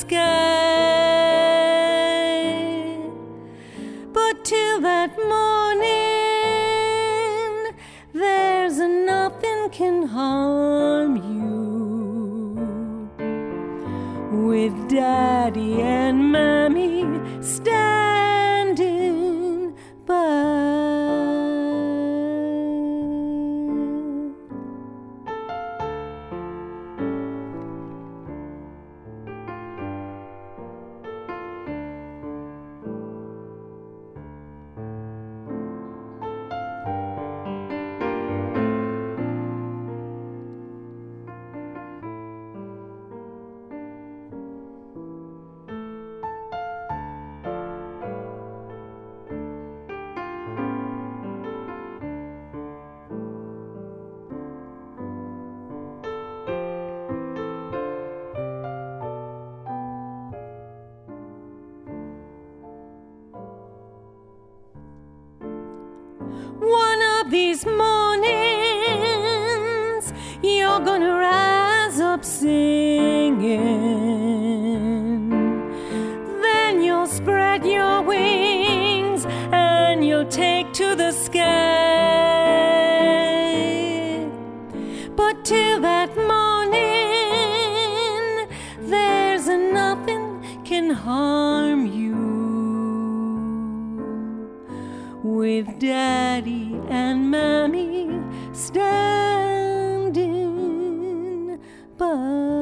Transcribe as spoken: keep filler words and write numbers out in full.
sky. But till that morning, there's nothing can harm you. With Daddy and Mommy standing by. One of these mornings, you're gonna rise up singing. Then you'll spread your wings and you'll take to the sky. But till that morning, there's nothing can harm you. With Daddy and Mommy standing by.